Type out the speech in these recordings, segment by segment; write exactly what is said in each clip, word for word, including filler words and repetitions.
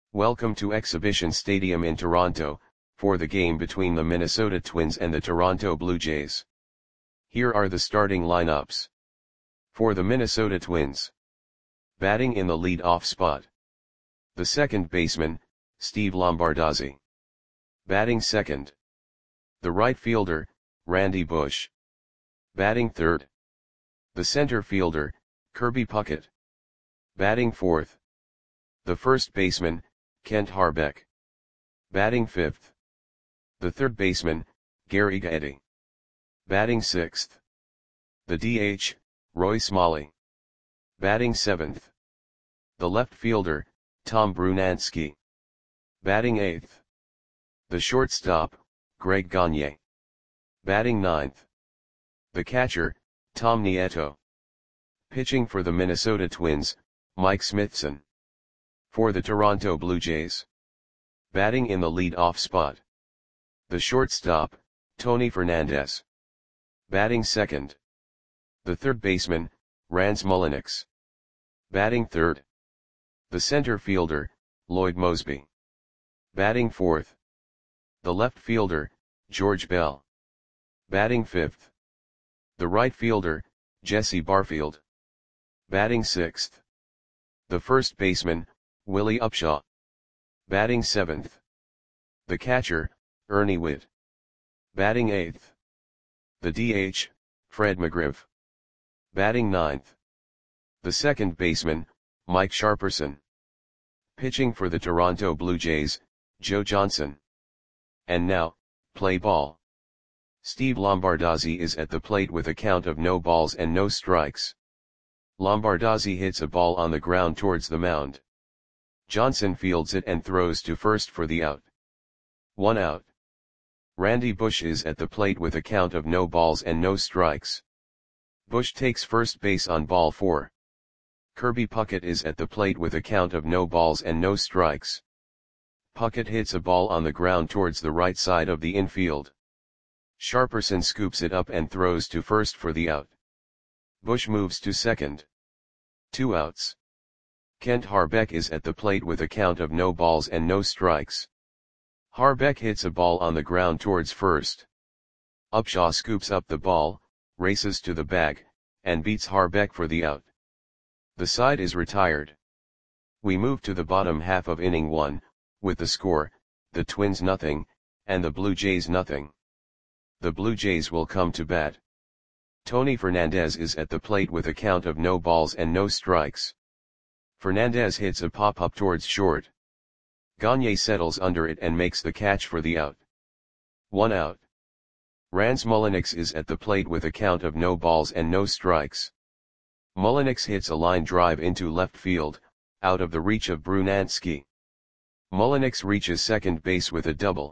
Welcome to Exhibition Stadium in Toronto, for the game between the Minnesota Twins and the Toronto Blue Jays. Here are the starting lineups. For the Minnesota Twins. Batting in the lead-off spot. The second baseman, Steve Lombardozzi. Batting second. The right fielder, Randy Bush. Batting third. The center fielder, Kirby Puckett. Batting fourth. The first baseman, Kent Hrbek. Batting fifth. The third baseman, Gary Gaetti. Batting sixth. The D H, Roy Smalley. Batting seventh. The left fielder, Tom Brunansky. Batting eighth. The shortstop, Greg Gagne. Batting ninth. The catcher, Tom Nieto. Pitching for the Minnesota Twins, Mike Smithson. For the Toronto Blue Jays. Batting in the lead-off spot. The shortstop, Tony Fernandez. Batting second. The third baseman, Rance Mulliniks. Batting third. The center fielder, Lloyd Moseby. Batting fourth. The left fielder, George Bell. Batting fifth. The right fielder, Jesse Barfield. Batting sixth. The first baseman, Willie Upshaw. Batting seventh. The catcher, Ernie Whitt. Batting eighth. The D H, Fred McGriff. Batting ninth. The second baseman, Mike Sharperson. Pitching for the Toronto Blue Jays, Joe Johnson. And now, play ball. Steve Lombardozzi is at the plate with a count of no balls and no strikes. Lombardozzi hits a ball on the ground towards the mound. Johnson fields it and throws to first for the out. One out. Randy Bush is at the plate with a count of no balls and no strikes. Bush takes first base on ball four. Kirby Puckett is at the plate with a count of no balls and no strikes. Puckett hits a ball on the ground towards the right side of the infield. Sharperson scoops it up and throws to first for the out. Bush moves to second. Two outs. Kent Hrbek is at the plate with a count of no balls and no strikes. Hrbek hits a ball on the ground towards first. Upshaw scoops up the ball, races to the bag, and beats Hrbek for the out. The side is retired. We move to the bottom half of inning one, with the score, the Twins nothing, and the Blue Jays nothing. The Blue Jays will come to bat. Tony Fernandez is at the plate with a count of no balls and no strikes. Fernandez hits a pop-up towards short. Gagne settles under it and makes the catch for the out. One out. Rance Mulliniks is at the plate with a count of no balls and no strikes. Mulliniks hits a line drive into left field, out of the reach of Brunansky. Mulliniks reaches second base with a double.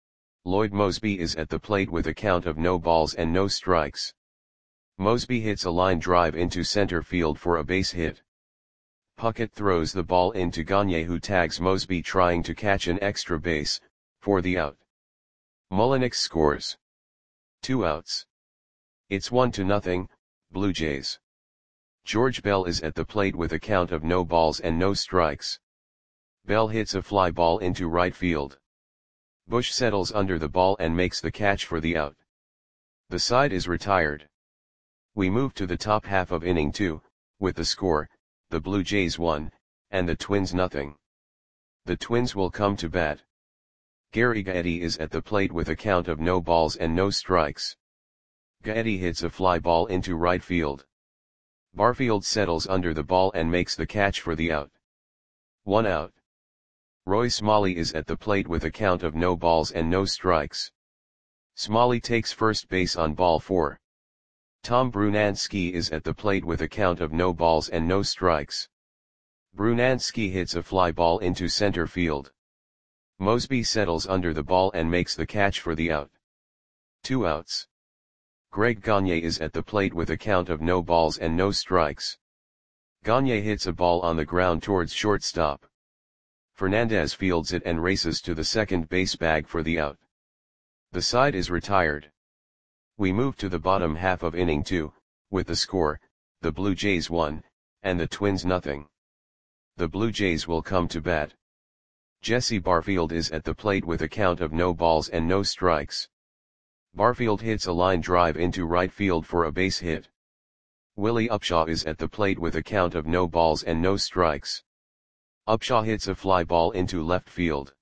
Lloyd Moseby is at the plate with a count of no balls and no strikes. Moseby hits a line drive into center field for a base hit. Puckett throws the ball into Gagne, who tags Moseby trying to catch an extra base, for the out. Mulliniks scores. Two outs. It's one to nothing, Blue Jays. George Bell is at the plate with a count of no balls and no strikes. Bell hits a fly ball into right field. Bush settles under the ball and makes the catch for the out. The side is retired. We move to the top half of inning two, with the score, the Blue Jays one, and the Twins nothing. The Twins will come to bat. Gary Gaetti is at the plate with a count of no balls and no strikes. Gaetti hits a fly ball into right field. Barfield settles under the ball and makes the catch for the out. One out. Roy Smalley is at the plate with a count of no balls and no strikes. Smalley takes first base on ball four. Tom Brunansky is at the plate with a count of no balls and no strikes. Brunansky hits a fly ball into center field. Moseby settles under the ball and makes the catch for the out. Two outs. Greg Gagne is at the plate with a count of no balls and no strikes. Gagne hits a ball on the ground towards shortstop. Fernandez fields it and races to the second base bag for the out. The side is retired. We move to the bottom half of inning two, with the score, the Blue Jays one, and the Twins nothing. The Blue Jays will come to bat. Jesse Barfield is at the plate with a count of no balls and no strikes. Barfield hits a line drive into right field for a base hit. Willie Upshaw is at the plate with a count of no balls and no strikes. Upshaw hits a fly ball into left field.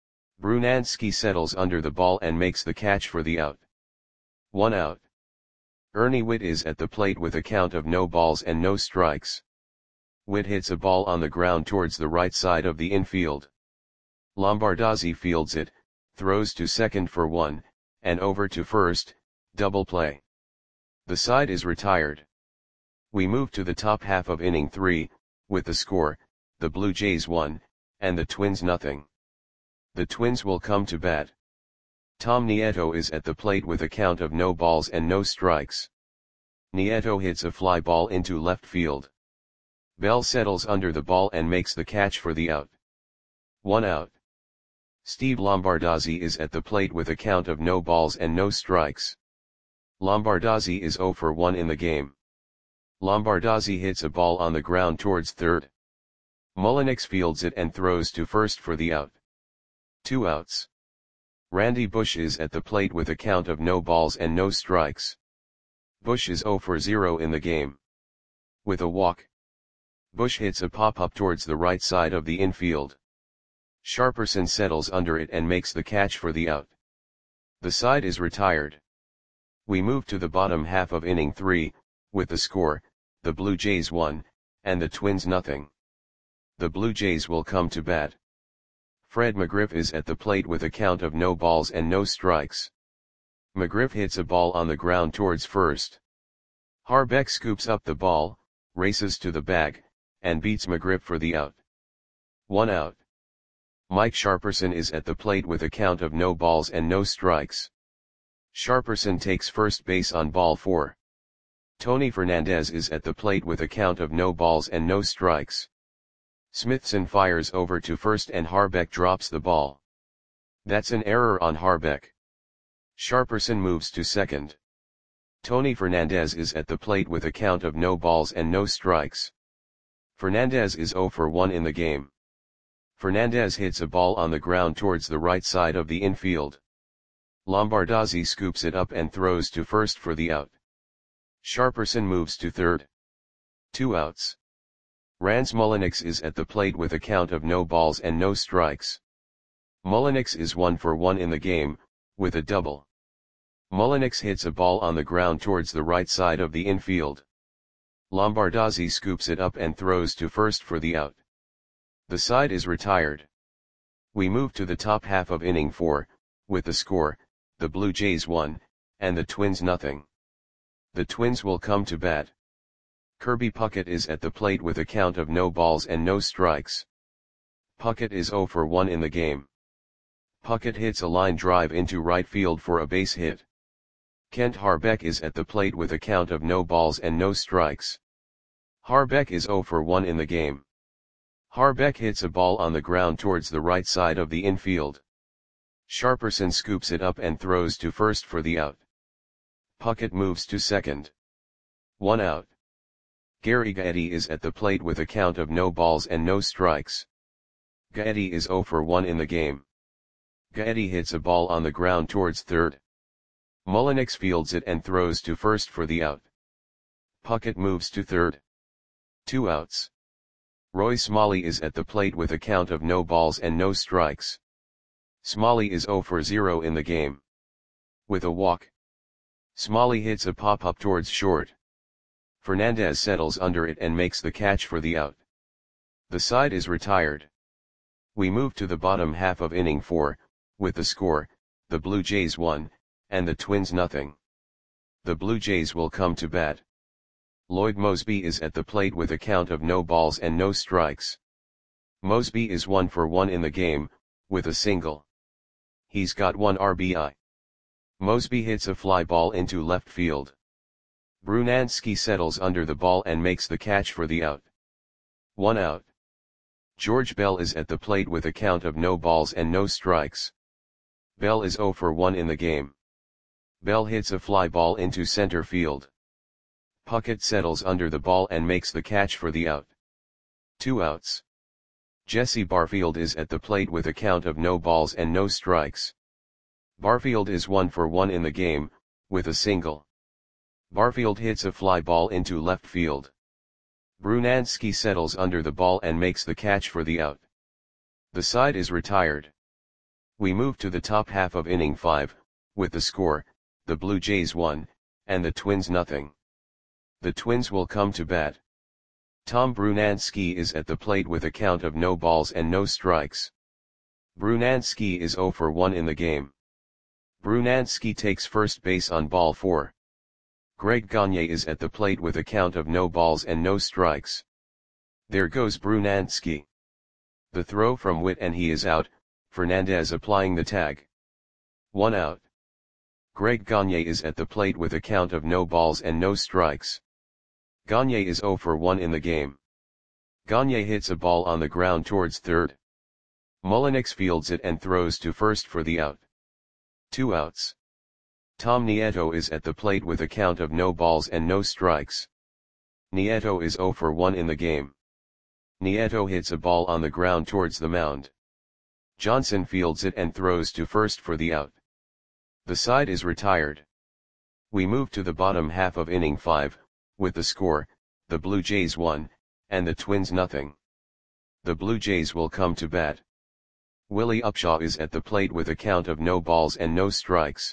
Brunansky settles under the ball and makes the catch for the out. One out. Ernie Whitt is at the plate with a count of no balls and no strikes. Whitt hits a ball on the ground towards the right side of the infield. Lombardozzi fields it, throws to second for one, and over to first, double play. The side is retired. We move to the top half of inning three, with the score, the Blue Jays one, and the Twins nothing. The Twins will come to bat. Tom Nieto is at the plate with a count of no balls and no strikes. Nieto hits a fly ball into left field. Bell settles under the ball and makes the catch for the out. One out. Steve Lombardozzi is at the plate with a count of no balls and no strikes. Lombardozzi is zero for one in the game. Lombardozzi hits a ball on the ground towards third. Mullenix fields it and throws to first for the out. Two outs. Randy Bush is at the plate with a count of no balls and no strikes. Bush is zero for zero in the game. With a walk. Bush hits a pop-up towards the right side of the infield. Sharperson settles under it and makes the catch for the out. The side is retired. We move to the bottom half of inning three, with the score, the Blue Jays one, and the Twins nothing. The Blue Jays will come to bat. Fred McGriff is at the plate with a count of no balls and no strikes. McGriff hits a ball on the ground towards first. Harbeck scoops up the ball, races to the bag, and beats McGriff for the out. One out. Mike Sharperson is at the plate with a count of no balls and no strikes. Sharperson takes first base on ball four. Tony Fernandez is at the plate with a count of no balls and no strikes. Smithson fires over to first and Harbeck drops the ball. That's an error on Harbeck. Sharperson moves to second. Tony Fernandez is at the plate with a count of no balls and no strikes. Fernandez is zero for one in the game. Fernandez hits a ball on the ground towards the right side of the infield. Lombardozzi scoops it up and throws to first for the out. Sharperson moves to third. Two outs. Rance Mullenix is at the plate with a count of no balls and no strikes. Mullenix is one for one in the game, with a double. Mullenix hits a ball on the ground towards the right side of the infield. Lombardozzi scoops it up and throws to first for the out. The side is retired. We move to the top half of inning four, with the score, the Blue Jays one, and the Twins nothing. The Twins will come to bat. Kirby Puckett is at the plate with a count of no balls and no strikes. Puckett is zero for one in the game. Puckett hits a line drive into right field for a base hit. Kent Harbeck is at the plate with a count of no balls and no strikes. Harbeck is zero for one in the game. Harbeck hits a ball on the ground towards the right side of the infield. Sharperson scoops it up and throws to first for the out. Puckett moves to second. One out. Gary Gaetti is at the plate with a count of no balls and no strikes. Gaetti is zero for one in the game. Gaetti hits a ball on the ground towards third. Mullenix fields it and throws to first for the out. Puckett moves to third. Two outs. Roy Smalley is at the plate with a count of no balls and no strikes. Smalley is zero for zero in the game. With a walk. Smalley hits a pop-up towards short. Fernandez settles under it and makes the catch for the out. The side is retired. We move to the bottom half of inning four, with the score, the Blue Jays one, and the Twins nothing. The Blue Jays will come to bat. Lloyd Moseby is at the plate with a count of no balls and no strikes. Moseby is one for one in the game, with a single. He's got one R B I. Moseby hits a fly ball into left field. Brunansky settles under the ball and makes the catch for the out. One out. George Bell is at the plate with a count of no balls and no strikes. Bell is zero for one in the game. Bell hits a fly ball into center field. Puckett settles under the ball and makes the catch for the out. Two outs. Jesse Barfield is at the plate with a count of no balls and no strikes. Barfield is one for one in the game, with a single. Barfield hits a fly ball into left field. Brunansky settles under the ball and makes the catch for the out. The side is retired. We move to the top half of inning five, with the score, the Blue Jays one, and the Twins nothing. The Twins will come to bat. Tom Brunansky is at the plate with a count of no balls and no strikes. Brunansky is zero for one in the game. Brunansky takes first base on ball four. Greg Gagne is at the plate with a count of no balls and no strikes. There goes Brunansky. The throw from Witt and he is out, Fernandez applying the tag. One out. Greg Gagne is at the plate with a count of no balls and no strikes. Gagne is zero for one in the game. Gagne hits a ball on the ground towards third. Mullinix fields it and throws to first for the out. Two outs. Tom Nieto is at the plate with a count of no balls and no strikes. Nieto is zero for one in the game. Nieto hits a ball on the ground towards the mound. Johnson fields it and throws to first for the out. The side is retired. We move to the bottom half of inning five, with the score, the Blue Jays one, and the Twins nothing. The Blue Jays will come to bat. Willie Upshaw is at the plate with a count of no balls and no strikes.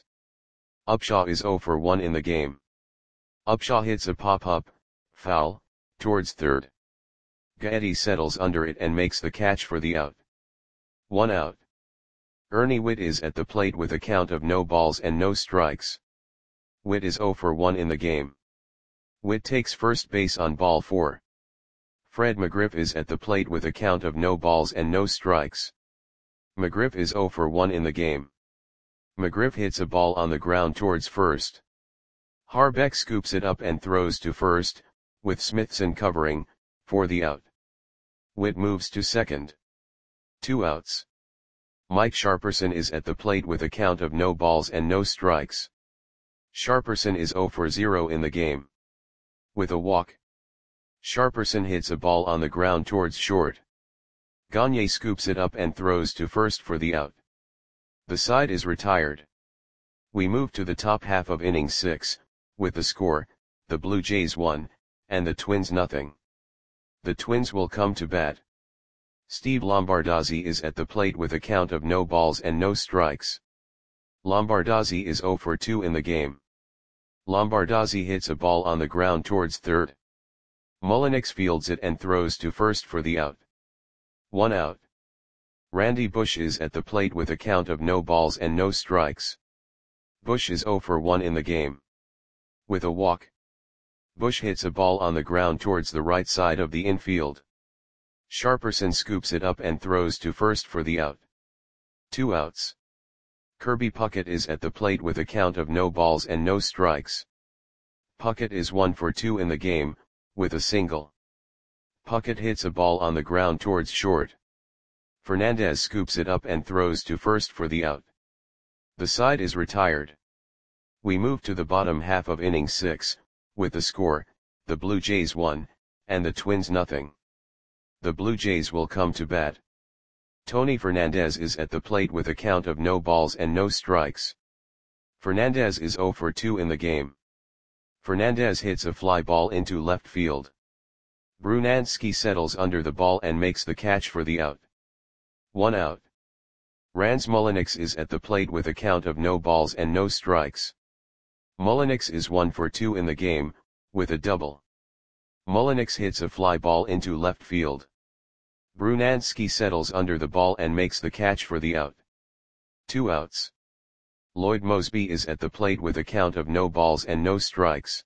Upshaw is zero for one in the game. Upshaw hits a pop-up, foul, towards third. Gaetti settles under it and makes the catch for the out. One out. Ernie Witt is at the plate with a count of no balls and no strikes. Witt is zero for one in the game. Witt takes first base on ball four. Fred McGriff is at the plate with a count of no balls and no strikes. McGriff is zero for one in the game. McGriff hits a ball on the ground towards first. Harbeck scoops it up and throws to first, with Smithson covering, for the out. Witt moves to second. Two outs. Mike Sharperson is at the plate with a count of no balls and no strikes. Sharperson is zero for zero in the game. With a walk. Sharperson hits a ball on the ground towards short. Gagne scoops it up and throws to first for the out. The side is retired. We move to the top half of inning six, with the score, the Blue Jays one, and the Twins nothing. The Twins will come to bat. Steve Lombardozzi is at the plate with a count of no balls and no strikes. Lombardozzi is zero for two in the game. Lombardozzi hits a ball on the ground towards third. Mullinix fields it and throws to first for the out. One out. Randy Bush is at the plate with a count of no balls and no strikes. Bush is zero for one in the game. With a walk. Bush hits a ball on the ground towards the right side of the infield. Sharperson scoops it up and throws to first for the out. Two outs. Kirby Puckett is at the plate with a count of no balls and no strikes. Puckett is one for two in the game, with a single. Puckett hits a ball on the ground towards short. Fernandez scoops it up and throws to first for the out. The side is retired. We move to the bottom half of inning six, with the score, the Blue Jays one, and the Twins nothing. The Blue Jays will come to bat. Tony Fernandez is at the plate with a count of no balls and no strikes. Fernandez is zero for two in the game. Fernandez hits a fly ball into left field. Brunansky settles under the ball and makes the catch for the out. One out. Rans Mullinix is at the plate with a count of no balls and no strikes. Mullinix is one for two in the game, with a double. Mullinix hits a fly ball into left field. Brunansky settles under the ball and makes the catch for the out. Two outs. Lloyd Mosby is at the plate with a count of no balls and no strikes.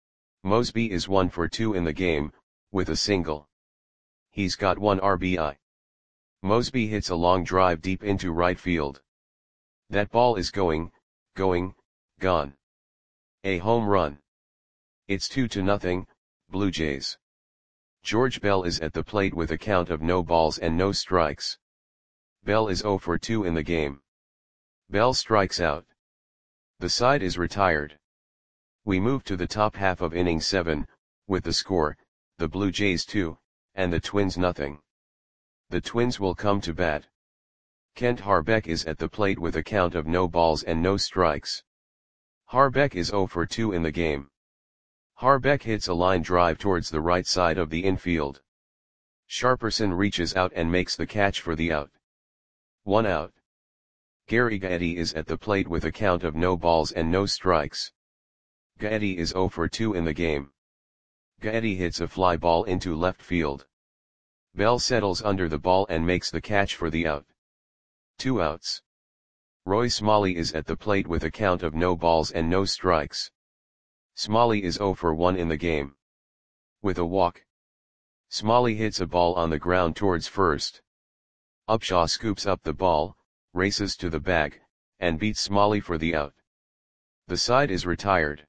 Mosby is one for two in the game, with a single. He's got one R B I. Mosby hits a long drive deep into right field. That ball is going, going, gone. A home run. It's two to nothing, Blue Jays. George Bell is at the plate with a count of no balls and no strikes. Bell is zero for two in the game. Bell strikes out. The side is retired. We move to the top half of inning seven, with the score, the Blue Jays two, and the Twins nothing. The Twins will come to bat. Kent Harbeck is at the plate with a count of no balls and no strikes. Harbeck is zero for two in the game. Harbeck hits a line drive towards the right side of the infield. Sharperson reaches out and makes the catch for the out. One out. Gary Gaetti is at the plate with a count of no balls and no strikes. Gaetti is zero for two in the game. Gaetti hits a fly ball into left field. Bell settles under the ball and makes the catch for the out. Two outs. Roy Smalley is at the plate with a count of no balls and no strikes. Smalley is zero for one in the game. With a walk. Smalley hits a ball on the ground towards first. Upshaw scoops up the ball, races to the bag, and beats Smalley for the out. The side is retired.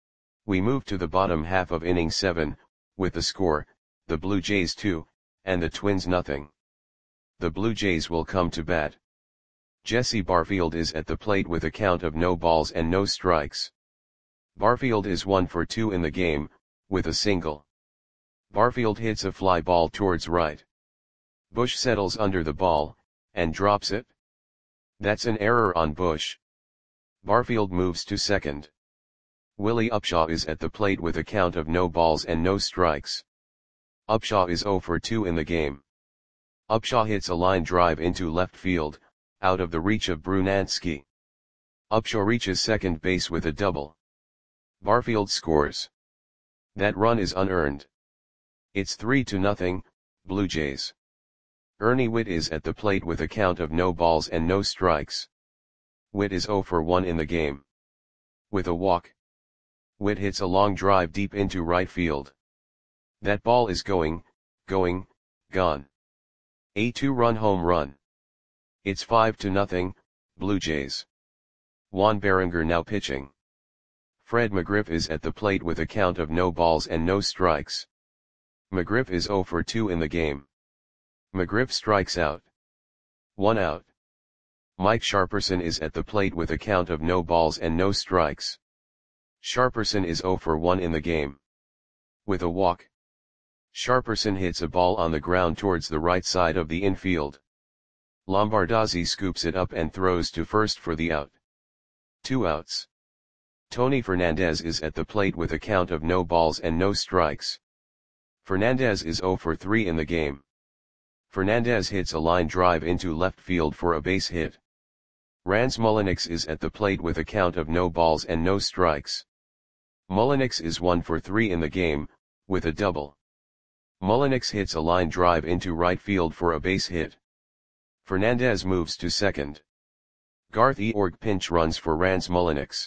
We move to the bottom half of inning seven, with the score, the Blue Jays two, and the Twins nothing. The Blue Jays will come to bat. Jesse Barfield is at the plate with a count of no balls and no strikes. Barfield is one for two in the game, with a single. Barfield hits a fly ball towards right. Bush settles under the ball, and drops it. That's an error on Bush. Barfield moves to second. Willie Upshaw is at the plate with a count of no balls and no strikes. Upshaw is zero for two in the game. Upshaw hits a line drive into left field, out of the reach of Brunansky. Upshaw reaches second base with a double. Barfield scores. That run is unearned. It's three to nothing, Blue Jays. Ernie Whitt is at the plate with a count of no balls and no strikes. Whitt is zero for one in the game. With a walk. Whitt hits a long drive deep into right field. That ball is going, going, gone. A two-run home run. It's five to nothing, Blue Jays. Juan Berenger now pitching. Fred McGriff is at the plate with a count of no balls and no strikes. McGriff is zero for two in the game. McGriff strikes out. One out. Mike Sharperson is at the plate with a count of no balls and no strikes. Sharperson is zero for one in the game. With a walk. Sharperson hits a ball on the ground towards the right side of the infield. Lombardozzi scoops it up and throws to first for the out. Two outs. Tony Fernandez is at the plate with a count of no balls and no strikes. Fernandez is zero for three in the game. Fernandez hits a line drive into left field for a base hit. Rans Mulliniks is at the plate with a count of no balls and no strikes. Mulliniks is one for three in the game, with a double. Mulliniks hits a line drive into right field for a base hit. Fernandez moves to second. Garth Eorg pinch runs for Rans Mulliniks.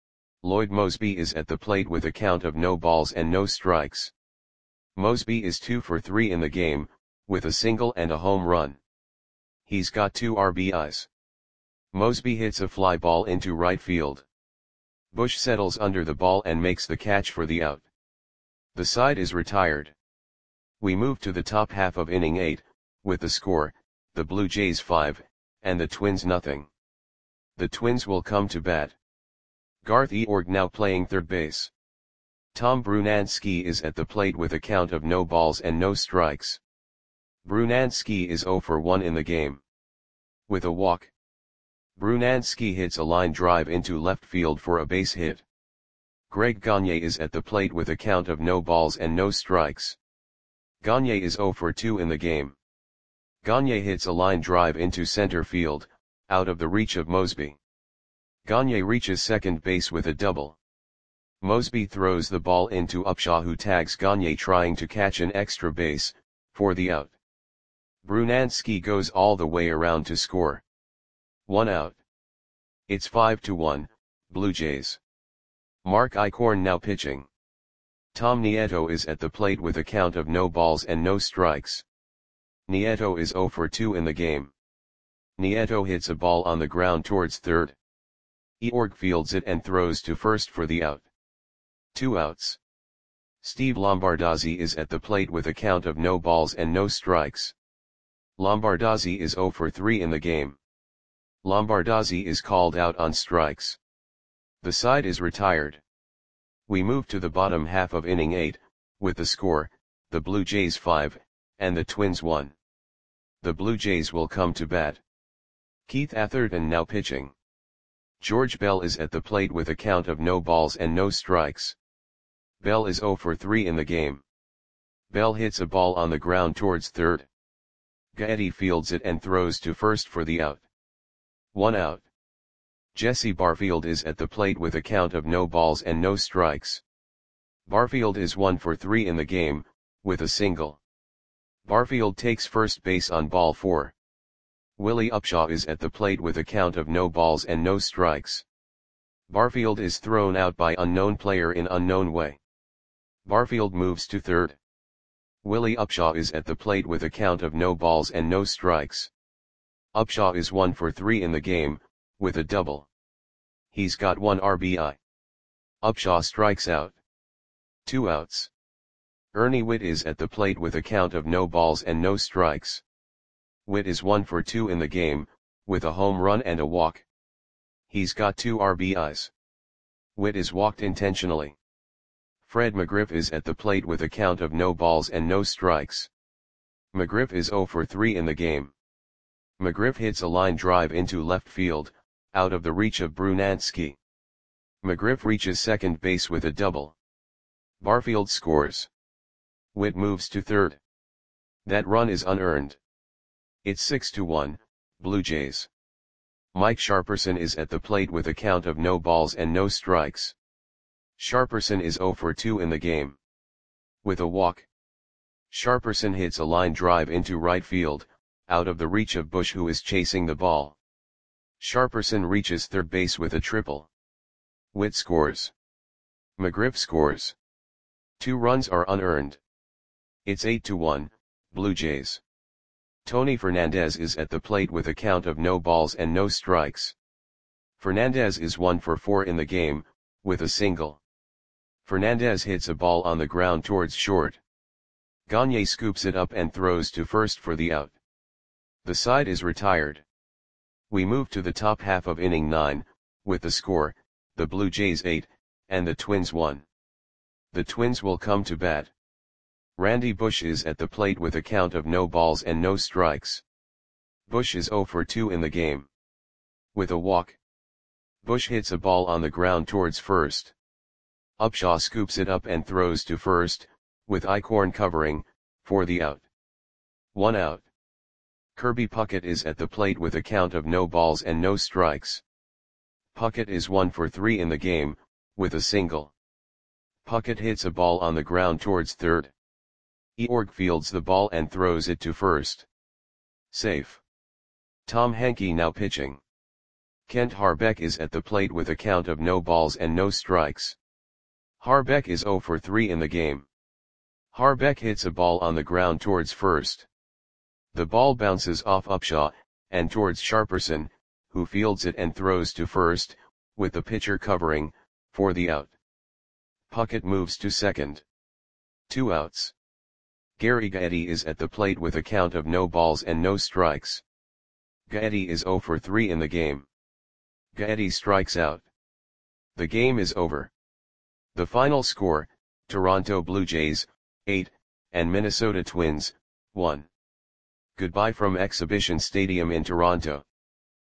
Lloyd Mosby is at the plate with a count of no balls and no strikes. Mosby is two for three in the game, with a single and a home run. He's got two R B Is. Mosby hits a fly ball into right field. Bush settles under the ball and makes the catch for the out. The side is retired. We move to the top half of inning eight, with the score, the Blue Jays five, and the Twins nothing. The Twins will come to bat. Garth Eorg now playing third base. Tom Brunansky is at the plate with a count of no balls and no strikes. Brunansky is zero for one in the game. With a walk. Brunansky hits a line drive into left field for a base hit. Greg Gagne is at the plate with a count of no balls and no strikes. Gagne is zero for two in the game. Gagne hits a line drive into center field, out of the reach of Mosby. Gagne reaches second base with a double. Mosby throws the ball into Upshaw, who tags Gagne trying to catch an extra base, for the out. Brunansky goes all the way around to score. One out. It's five to one, Blue Jays. Mark Eichhorn now pitching. Tom Nieto is at the plate with a count of no balls and no strikes. Nieto is zero for two in the game. Nieto hits a ball on the ground towards third. Eorg fields it and throws to first for the out. Two outs. Steve Lombardozzi is at the plate with a count of no balls and no strikes. Lombardozzi is zero for three in the game. Lombardozzi is called out on strikes. The side is retired. We move to the bottom half of inning eight, with the score, the Blue Jays five, and the Twins one. The Blue Jays will come to bat. Keith Atherton now pitching. George Bell is at the plate with a count of no balls and no strikes. Bell is zero for three in the game. Bell hits a ball on the ground towards third. Gaetti fields it and throws to first for the out. One out. Jesse Barfield is at the plate with a count of no balls and no strikes. Barfield is one for three in the game, with a single. Barfield takes first base on ball four. Willie Upshaw is at the plate with a count of no balls and no strikes. Barfield is thrown out by unknown player in unknown way. Barfield moves to third. Willie Upshaw is at the plate with a count of no balls and no strikes. Upshaw is one for three in the game, with a double. He's got one R B I. Upshaw strikes out. Two outs. Ernie Whitt is at the plate with a count of no balls and no strikes. Whitt is one for two in the game, with a home run and a walk. He's got two R B Is. Whitt is walked intentionally. Fred McGriff is at the plate with a count of no balls and no strikes. McGriff is zero for three in the game. McGriff hits a line drive into left field, out of the reach of Brunansky. McGriff reaches second base with a double. Barfield scores. Whitt moves to third. That run is unearned. It's six to one, Blue Jays. Mike Sharperson is at the plate with a count of no balls and no strikes. Sharperson is zero for two in the game. With a walk. Sharperson hits a line drive into right field, out of the reach of Bush, who is chasing the ball. Sharperson reaches third base with a triple. Whitt scores. McGriff scores. Two runs are unearned. It's eight to one, Blue Jays. Tony Fernandez is at the plate with a count of no balls and no strikes. Fernandez is one for four in the game, with a single. Fernandez hits a ball on the ground towards short. Gagne scoops it up and throws to first for the out. The side is retired. We move to the top half of inning nine, with the score, the Blue Jays eight, and the Twins one. The Twins will come to bat. Randy Bush is at the plate with a count of no balls and no strikes. Bush is zero for two in the game. With a walk. Bush hits a ball on the ground towards first. Upshaw scoops it up and throws to first, with Eichhorn covering, for the out. One out. Kirby Puckett is at the plate with a count of no balls and no strikes. Puckett is one for three in the game, with a single. Puckett hits a ball on the ground towards third. Eorg fields the ball and throws it to first. Safe. Tom Henke now pitching. Kent Harbeck is at the plate with a count of no balls and no strikes. Harbeck is zero for three in the game. Harbeck hits a ball on the ground towards first. The ball bounces off Upshaw, and towards Sharperson, who fields it and throws to first, with the pitcher covering, for the out. Puckett moves to second. Two outs. Gary Gaetti is at the plate with a count of no balls and no strikes. Gaetti is zero for three in the game. Gaetti strikes out. The game is over. The final score, Toronto Blue Jays, eight, and Minnesota Twins, one. Goodbye from Exhibition Stadium in Toronto.